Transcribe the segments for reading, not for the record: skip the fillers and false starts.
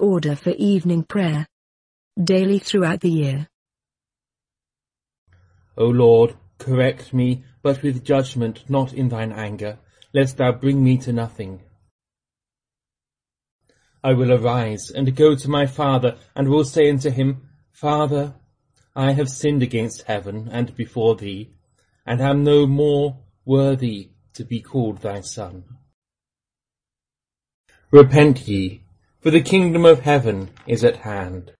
order for evening prayer. Daily throughout the year. O Lord, correct me, but with judgment, not in thine anger, lest thou bring me to nothing. I will arise and go to my father, and will say unto him, Father, I have sinned against heaven and before thee, and am no more worthy to be called thy son. Repent ye, for the kingdom of heaven is at hand.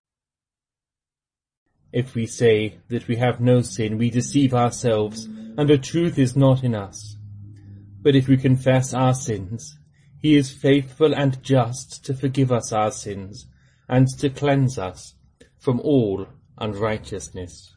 If we say that we have no sin, we deceive ourselves, and the truth is not in us. But if we confess our sins, he is faithful and just to forgive us our sins, and to cleanse us from all unrighteousness.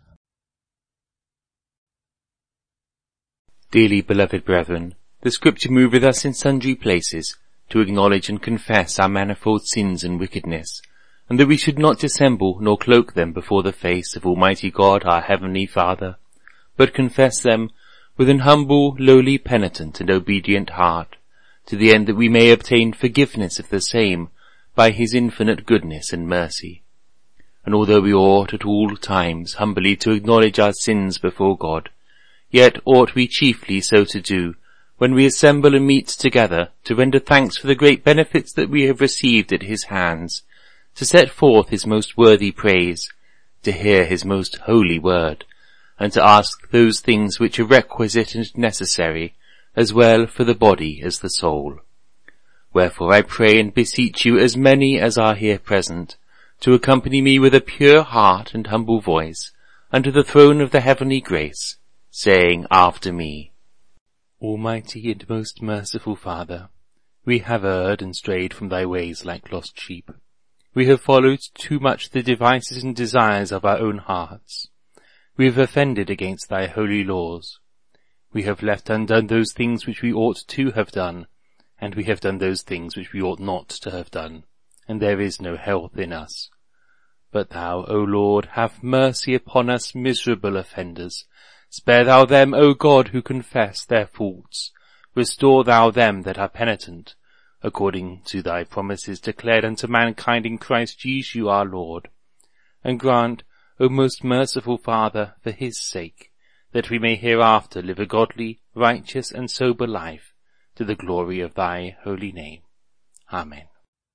Dearly beloved brethren, the Scripture moveth us in sundry places to acknowledge and confess our manifold sins and wickedness, and that we should not dissemble nor cloak them before the face of Almighty God our Heavenly Father, but confess them with an humble, lowly, penitent, and obedient heart, to the end that we may obtain forgiveness of the same by his infinite goodness and mercy. And although we ought at all times humbly to acknowledge our sins before God, yet ought we chiefly so to do when we assemble and meet together to render thanks for the great benefits that we have received at his hands, to set forth his most worthy praise, to hear his most holy word, and to ask those things which are requisite and necessary, as well for the body as the soul. Wherefore I pray and beseech you, as many as are here present, to accompany me with a pure heart and humble voice unto the throne of the heavenly grace, saying after me, Almighty and most merciful Father, we have erred and strayed from thy ways like lost sheep. We have followed too much the devices and desires of our own hearts. We have offended against thy holy laws. We have left undone those things which we ought to have done, and we have done those things which we ought not to have done, and there is no health in us. But thou, O Lord, have mercy upon us miserable offenders. Spare thou them, O God, who confess their faults. Restore thou them that are penitent, according to thy promises declared unto mankind in Christ Jesus our Lord. And grant, O most merciful Father, for his sake, that we may hereafter live a godly, righteous, and sober life, to the glory of thy holy name. Amen.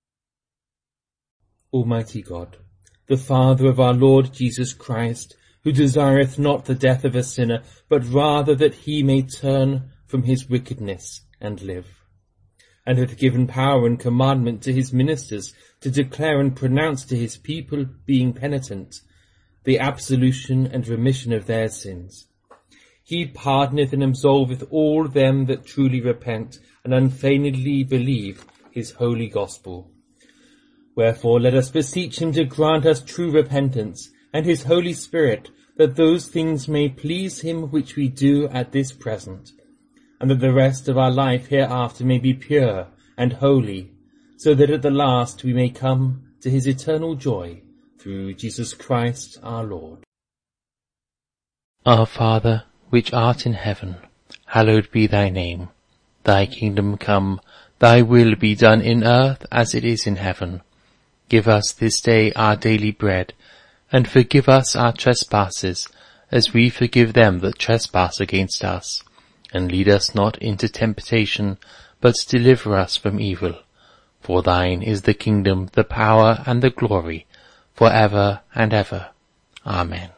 Almighty God, the Father of our Lord Jesus Christ, who desireth not the death of a sinner, but rather that he may turn from his wickedness and live, and hath given power and commandment to his ministers to declare and pronounce to his people, being penitent, the absolution and remission of their sins. He pardoneth and absolveth all them that truly repent and unfeignedly believe his holy gospel. Wherefore let us beseech him to grant us true repentance, and his Holy Spirit, that those things may please him which we do at this present, and that the rest of our life hereafter may be pure and holy, so that at the last we may come to his eternal joy, through Jesus Christ our Lord. Our Father, which art in heaven, hallowed be thy name. Thy kingdom come, thy will be done in earth as it is in heaven. Give us this day our daily bread, and forgive us our trespasses, as we forgive them that trespass against us. And lead us not into temptation, but deliver us from evil. For thine is the kingdom, the power, and the glory, for ever and ever. Amen.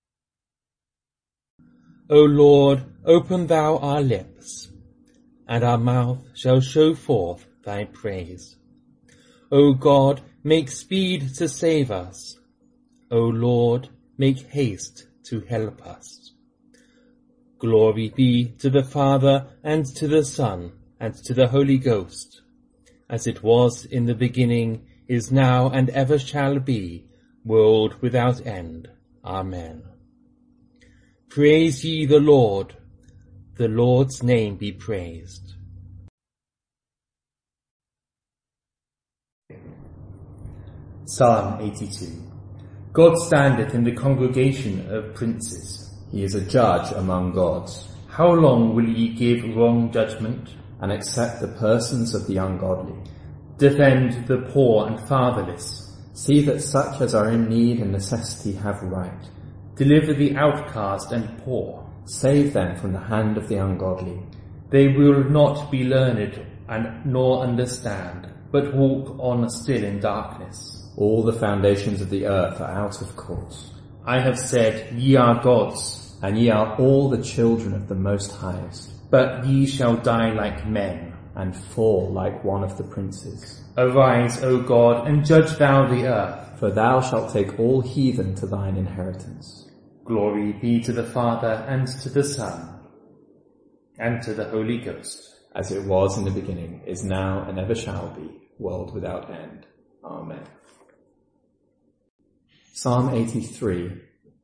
O Lord, open thou our lips, and our mouth shall show forth thy praise. O God, make speed to save us. O Lord, make haste to help us. Glory be to the Father, and to the Son, and to the Holy Ghost, as it was in the beginning, is now, and ever shall be, world without end. Amen. Praise ye the Lord. The Lord's name be praised. Psalm 82. God standeth in the congregation of princes. He is a judge among gods. How long will ye give wrong judgment, and accept the persons of the ungodly? defend the poor and fatherless, See that such as are in need and necessity have right. Deliver the outcast and poor. Save them from the hand of the ungodly. They will not be learned nor understand, but walk on still in darkness. All the foundations of the earth are out of course. I have said, ye are gods, and ye are all the children of the Most Highest, but ye shall die like men, and fall like one of the princes. Arise, O God, and judge thou the earth. For thou shalt take all heathen to thine inheritance. Glory be to the Father, and to the Son, and to the Holy Ghost. As it was in the beginning, is now, and ever shall be, world without end. Amen. Psalm 83.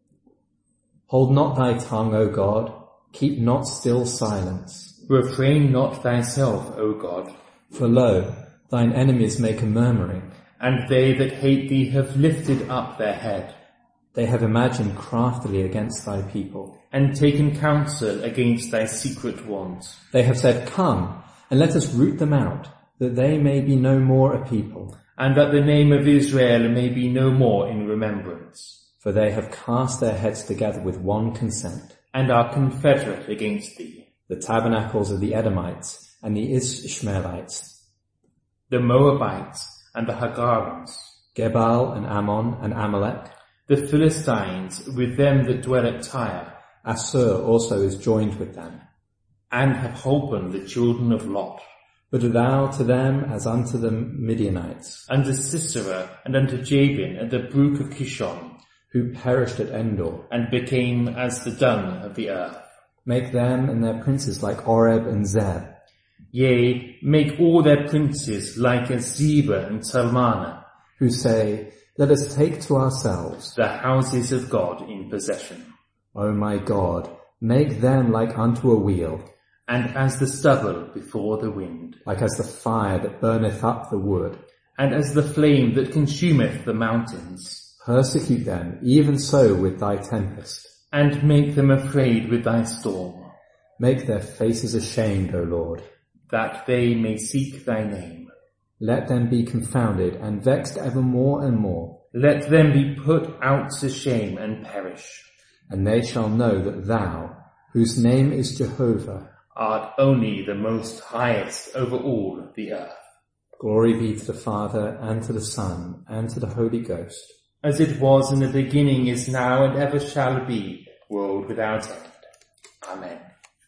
Hold not thy tongue, O God, keep not still silence. Refrain not thyself, O God. For lo, thine enemies make a murmuring, and they that hate thee have lifted up their head. They have imagined craftily against thy people, and taken counsel against thy secret ones. They have said, Come, and let us root them out, that they may be no more a people, and that the name of Israel may be no more in remembrance. For they have cast their heads together with one consent, and are confederate against thee. The tabernacles of the Edomites and the Ishmaelites, the Moabites and the Hagarims, Gebal and Ammon and Amalek, the Philistines with them that dwell at Tyre. Assur also is joined with them, and have holpen the children of Lot. But thou to them as unto the Midianites, unto Sisera and unto Jabin at the brook of Kishon, who perished at Endor, and became as the dung of the earth. Make them and their princes like Oreb and Zeb. Yea, make all their princes like as Zebah and Salmana, who say, Let us take to ourselves the houses of God in possession. O my God, make them like unto a wheel, and as the stubble before the wind, like as the fire that burneth up the wood, and as the flame that consumeth the mountains. Persecute them even so with thy tempest, and make them afraid with thy storm. Make their faces ashamed, O Lord, that they may seek thy name. Let them be confounded and vexed ever more and more. Let them be put out to shame and perish. And they shall know that thou, whose name is Jehovah, art only the most highest over all the earth. Glory be to the Father, and to the Son, and to the Holy Ghost. As it was in the beginning, is now, and ever shall be, world without end. Amen.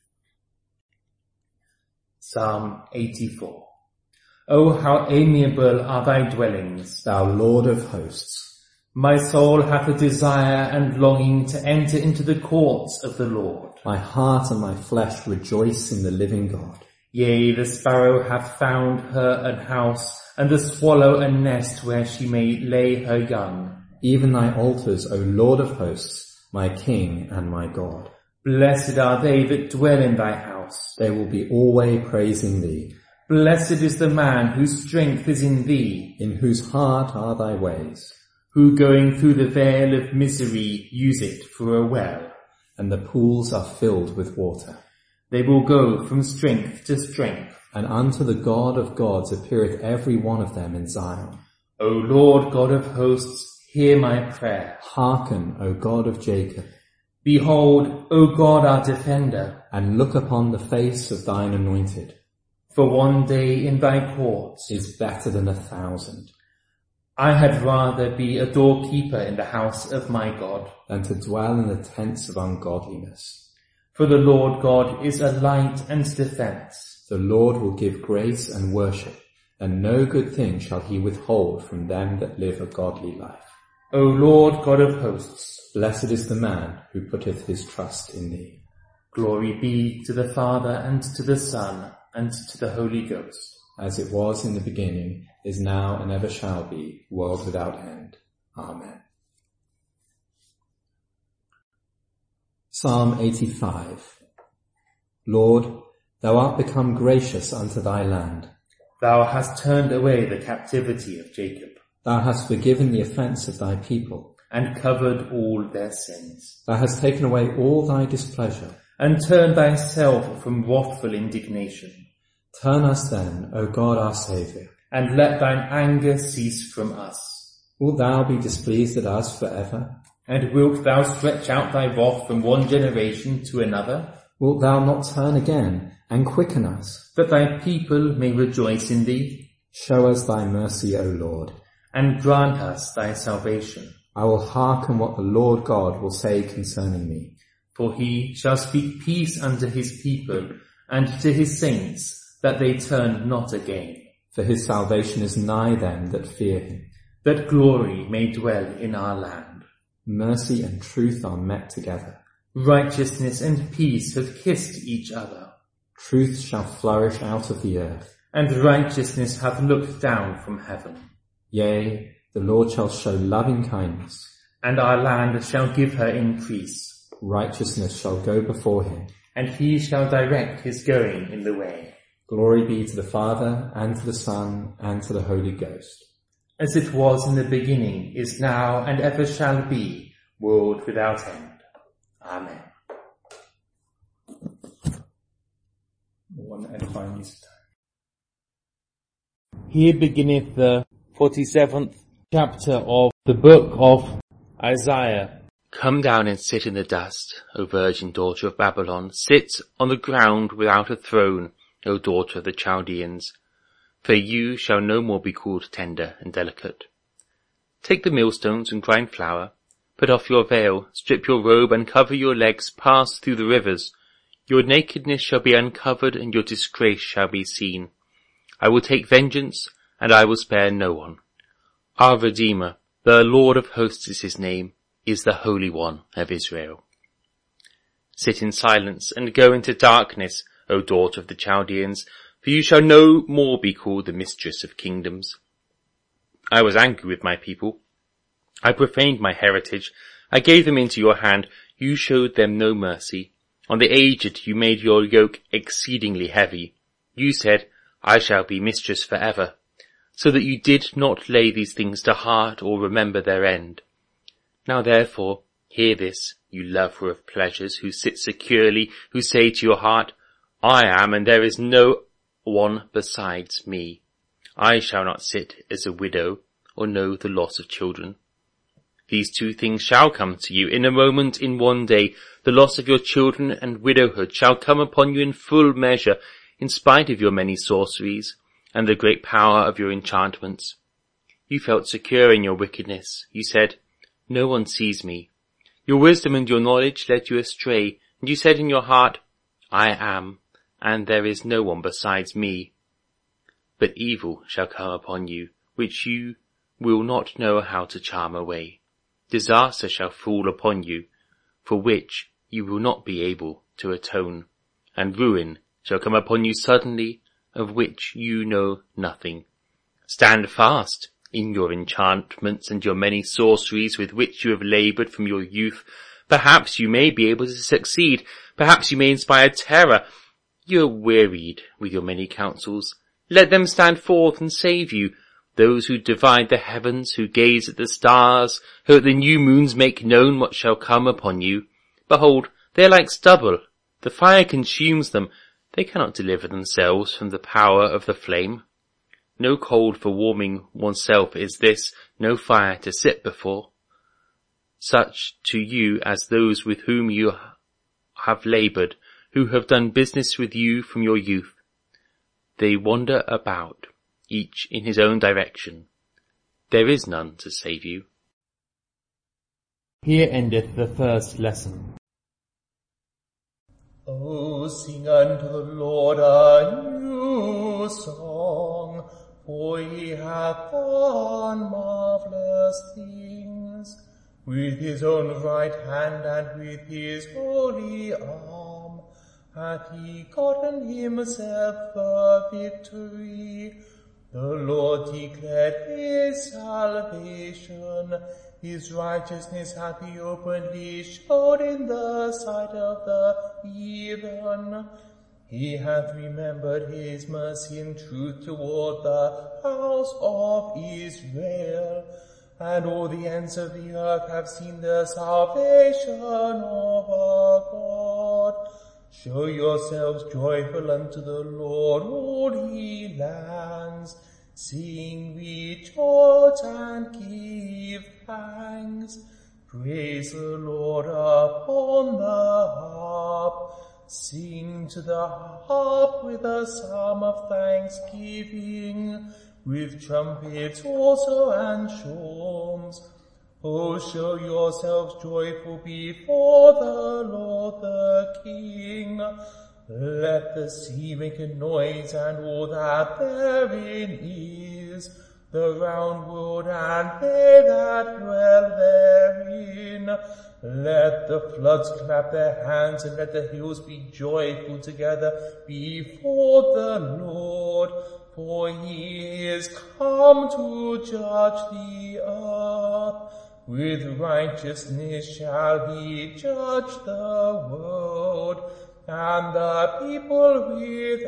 Psalm 84. O how amiable are thy dwellings, thou Lord of hosts! My soul hath a desire and longing to enter into the courts of the Lord. My heart and my flesh rejoice in the living God. Yea, the sparrow hath found her an house, and the swallow a nest where she may lay her young. Even thy altars, O Lord of hosts, my King and my God. Blessed are they that dwell in thy house. They will be always praising thee. Blessed is the man whose strength is in thee, in whose heart are thy ways, who going through the vale of misery use it for a well, and the pools are filled with water. They will go from strength to strength, and unto the God of gods appeareth every one of them in Zion. O Lord God of hosts, hear my prayer. Hearken, O God of Jacob. Behold, O God our defender, and look upon the face of thine anointed. For one day in thy courts is better than 1,000. I had rather be a doorkeeper in the house of my God, than to dwell in the tents of ungodliness. For the Lord God is a light and defense. The Lord will give grace and worship, and no good thing shall he withhold from them that live a godly life. O Lord God of hosts, blessed is the man who putteth his trust in thee. Glory be to the Father, and to the Son, and to the Holy Ghost. As it was in the beginning, is now, and ever shall be, world without end. Amen. Psalm 85. Lord, thou art become gracious unto thy land. Thou hast turned away the captivity of Jacob. Thou hast forgiven the offence of thy people, and covered all their sins. Thou hast taken away all thy displeasure, and turned thyself from wrathful indignation. Turn us then, O God our Saviour, and let thine anger cease from us. Wilt thou be displeased at us forever? And wilt thou stretch out thy wrath from one generation to another? Wilt thou not turn again and quicken us, that thy people may rejoice in thee? Show us thy mercy, O Lord, and grant us thy salvation. I will hearken what the Lord God will say concerning me. For he shall speak peace unto his people, and to his saints, that they turn not again. For his salvation is nigh them that fear him, that glory may dwell in our land. Mercy and truth are met together. Righteousness and peace have kissed each other. Truth shall flourish out of the earth, and righteousness hath looked down from heaven. Yea, the Lord shall show loving kindness, and our land shall give her increase. Righteousness shall go before him, and he shall direct his going in the way. Glory be to the Father, and to the Son, and to the Holy Ghost. As it was in the beginning, is now, and ever shall be, world without end. Amen. One edifying use of time. Here beginneth the 47th chapter of the book of Isaiah. Come down and sit in the dust, O virgin daughter of Babylon. Sit on the ground without a throne, O daughter of the Chaldeans. For you shall no more be called tender and delicate. Take the millstones and grind flour. Put off your veil, strip your robe, uncover your legs, pass through the rivers. Your nakedness shall be uncovered, and your disgrace shall be seen. I will take vengeance, and I will spare no one. Our Redeemer, the Lord of hosts is his name, is the Holy One of Israel. Sit in silence and go into darkness, O daughter of the Chaldeans, for you shall no more be called the mistress of kingdoms. I was angry with my people. I profaned my heritage. I gave them into your hand. You showed them no mercy. On the aged you made your yoke exceedingly heavy. You said, I shall be mistress forever, so that you did not lay these things to heart or remember their end. Now therefore, hear this, you lover of pleasures, who sit securely, who say to your heart, I am, and there is no one besides me. I shall not sit as a widow, or know the loss of children. These two things shall come to you in a moment, in one day. The loss of your children and widowhood shall come upon you in full measure, in spite of your many sorceries, and the great power of your enchantments. You felt secure in your wickedness. You said, no one sees me. Your wisdom and your knowledge led you astray, and you said in your heart, I am, and there is no one besides me. But evil shall come upon you, which you will not know how to charm away. Disaster shall fall upon you, for which you will not be able to atone, and ruin shall come upon you suddenly, of which you know nothing. Stand fast in your enchantments and your many sorceries with which you have laboured from your youth. Perhaps you may be able to succeed. Perhaps you may inspire terror. You are wearied with your many counsels. Let them stand forth and save you. Those who divide the heavens, who gaze at the stars, who at the new moons make known what shall come upon you. Behold, they are like stubble. The fire consumes them. They cannot deliver themselves from the power of the flame. No cold for warming oneself is this, no fire to sit before. Such to you as those with whom you have laboured, who have done business with you from your youth. They wander about, each in his own direction. There is none to save you. Here endeth the first lesson. O sing unto the Lord a new song, for he hath done marvellous things. With his own right hand and with his holy arm hath he gotten himself the victory. The Lord declared his salvation. His righteousness hath he openly showed in the sight of the heathen. He hath remembered his mercy and truth toward the house of Israel. And all the ends of the earth have seen the salvation of our God. Show yourselves joyful unto the Lord, all ye lands. Sing, rejoice, and give thanks. Praise the Lord upon the harp. Sing to the harp with a psalm of thanksgiving, with trumpets also and shawms. Oh, show yourselves joyful before the Lord the King. Let the sea make a noise and all that therein is, the round world and they that dwell therein. Let the floods clap their hands and let the hills be joyful together before the Lord, for he is come to judge the earth. With righteousness shall he judge the world, and the people with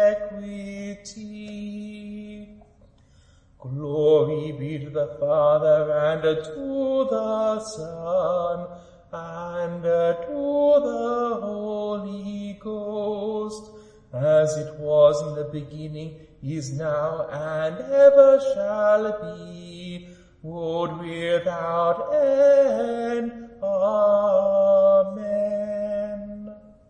equity. Glory be to the Father, and to the Son, and to the Holy Ghost, as it was in the beginning, is now, and ever shall be, world without end. Amen.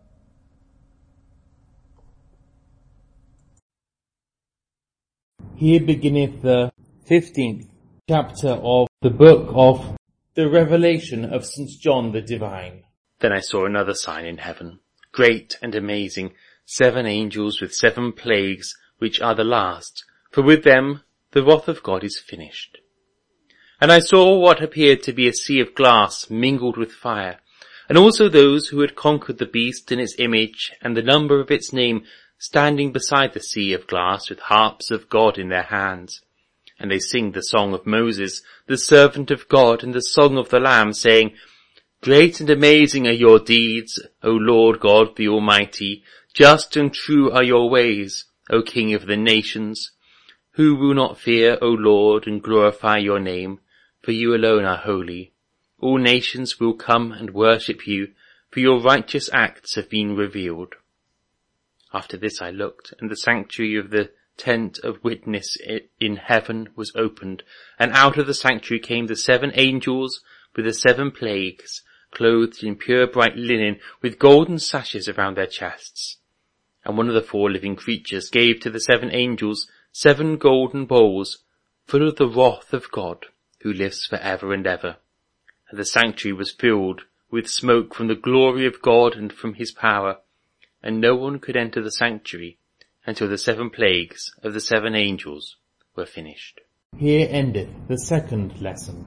Here beginneth the 15th chapter of the book of the Revelation of St. John the Divine. Then I saw another sign in heaven, great and amazing, 7 angels with 7 plagues, which are the last, for with them the wrath of God is finished. And I saw what appeared to be a sea of glass mingled with fire, and also those who had conquered the beast and its image and the number of its name, standing beside the sea of glass with harps of God in their hands. And they sing the song of Moses, the servant of God, and the song of the Lamb, saying, Great and amazing are your deeds, O Lord God the Almighty. Just and true are your ways, O King of the nations. Who will not fear, O Lord, and glorify your name? For you alone are holy. All nations will come and worship you, for your righteous acts have been revealed. After this I looked, and the sanctuary of the tent of witness in heaven was opened, and out of the sanctuary came the 7 angels with the 7 plagues, clothed in pure bright linen, with golden sashes around their chests. And one of the 4 living creatures gave to the 7 angels 7 golden bowls, full of the wrath of God, who lives for ever and ever. And the sanctuary was filled with smoke from the glory of God and from his power, and no one could enter the sanctuary until the 7 plagues of the 7 angels were finished. Here endeth the 2nd lesson.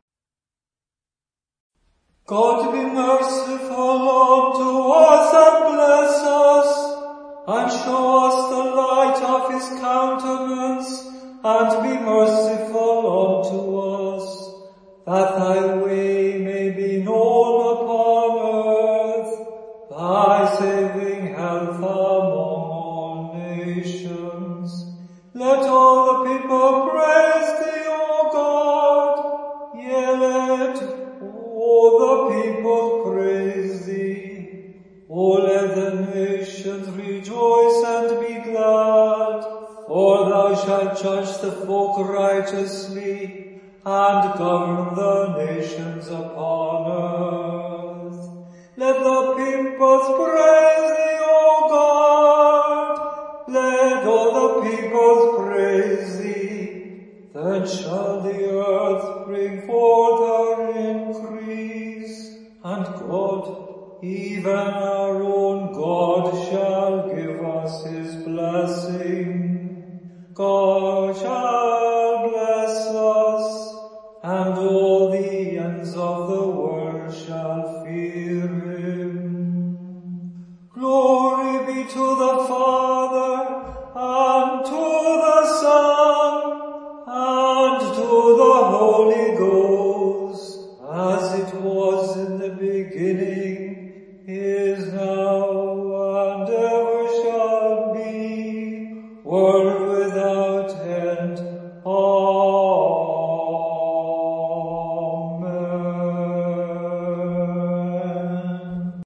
God be merciful unto us and bless us, and show us the light of his countenance, and be merciful unto us, that thy way may be known upon earth, thy saving health among all nations. Let all the people praise thee, O God. Yea, let all the people praise thee. O let the nations rejoice and be glad, for thou shalt judge the folk righteously, and govern the nations upon earth. Let the peoples praise thee, O God. Let all the peoples praise thee. Then shall the earth bring forth her increase, and God, even our own God, shall give us his blessing. God shall bless us, and all the ends of the world shall fear him. Glory be to the Father, and to the Son, and to the Holy Ghost, as it was in the beginning, is now, and ever shall be, world without end. Amen.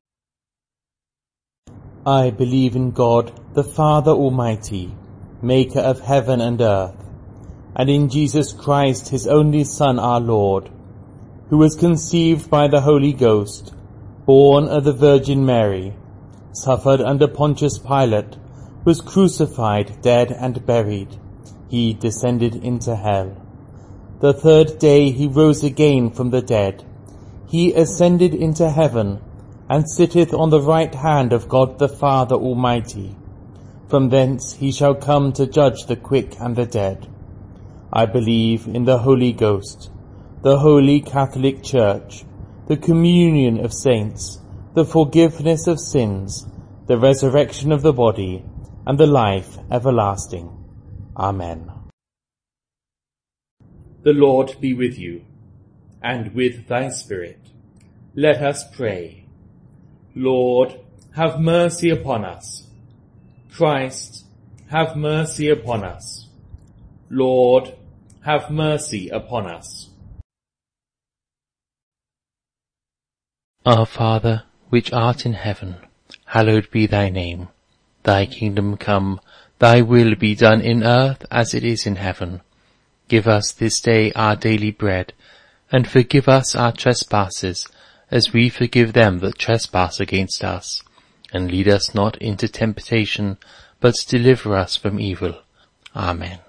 I believe in God, the Father Almighty, maker of heaven and earth, and in Jesus Christ, his only Son, our Lord, who was conceived by the Holy Ghost, born of the Virgin Mary, suffered under Pontius Pilate, was crucified, dead, and buried. He descended into hell. The third day he rose again from the dead. He ascended into heaven, and sitteth on the right hand of God the Father Almighty. From thence he shall come to judge the quick and the dead. I believe in the Holy Ghost, the Holy Catholic Church, the communion of saints, the forgiveness of sins, the resurrection of the body, and the life everlasting. Amen. The Lord be with you, and with thy spirit. Let us pray. Lord, have mercy upon us. Christ, have mercy upon us. Lord, have mercy upon us. Our Father, which art in heaven, hallowed be thy name. Thy kingdom come, thy will be done in earth as it is in heaven. Give us this day our daily bread, and forgive us our trespasses, as we forgive them that trespass against us. And lead us not into temptation, but deliver us from evil. Amen.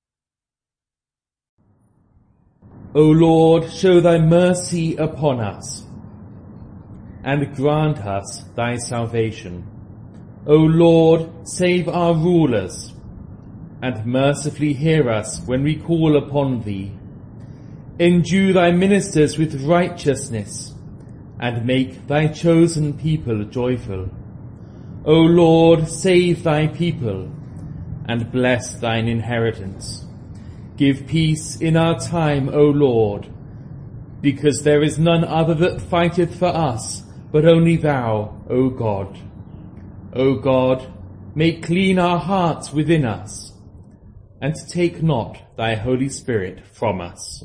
O Lord, show thy mercy upon us, and grant us thy salvation. O Lord, save our rulers, and mercifully hear us when we call upon thee. Endue thy ministers with righteousness, and make thy chosen people joyful. O Lord, save thy people, and bless thine inheritance. Give peace in our time, O Lord, because there is none other that fighteth for us, but only thou, O God. O God, make clean our hearts within us, and take not thy Holy Spirit from us.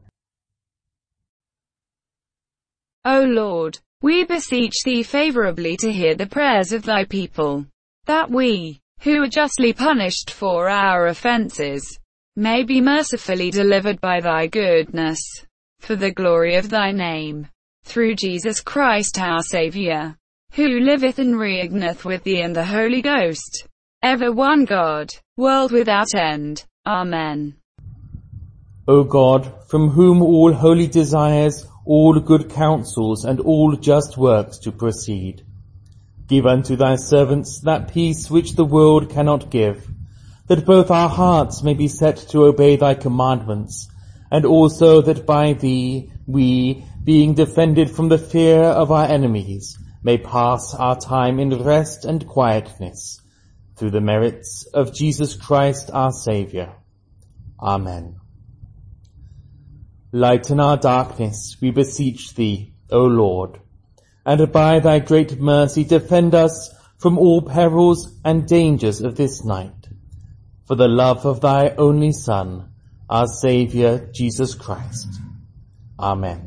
O Lord, we beseech thee favourably to hear the prayers of thy people, that we, who are justly punished for our offences, may be mercifully delivered by thy goodness, for the glory of thy name, through Jesus Christ our Saviour, who liveth and reigneth with thee and the Holy Ghost, ever one God, world without end. Amen. O God, from whom all holy desires, all good counsels, and all just works to proceed, give unto thy servants that peace which the world cannot give, that both our hearts may be set to obey thy commandments, and also that by thee we, being defended from the fear of our enemies, may pass our time in rest and quietness, through the merits of Jesus Christ our Saviour. Amen. Lighten our darkness, we beseech thee, O Lord, and by thy great mercy defend us from all perils and dangers of this night, for the love of thy only Son, our Saviour, Jesus Christ. Amen.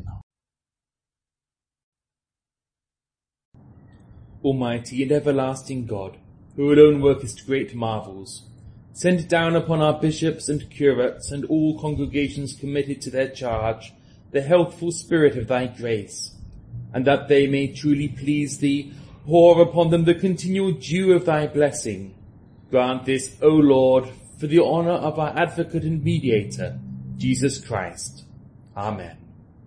Almighty and everlasting God, who alone workest great marvels, send down upon our bishops and curates and all congregations committed to their charge the healthful spirit of thy grace, and that they may truly please thee, pour upon them the continual dew of thy blessing. Grant this, O Lord, for the honour of our advocate and mediator, Jesus Christ. Amen.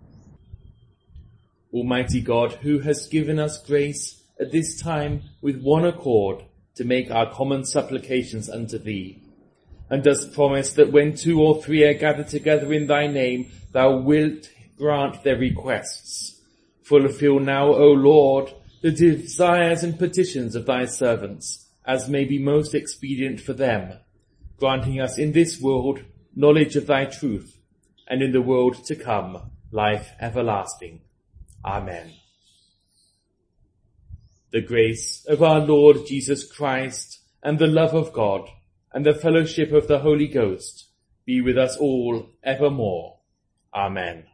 Almighty God, who hast given us grace at this time with one accord to make our common supplications unto thee, and dost promise that when 2 or 3 are gathered together in thy name, thou wilt grant their requests. Fulfill now, O Lord, the desires and petitions of thy servants, as may be most expedient for them, granting us in this world knowledge of thy truth, and in the world to come life everlasting. Amen. The grace of our Lord Jesus Christ, and the love of God, and the fellowship of the Holy Ghost be with us all evermore. Amen.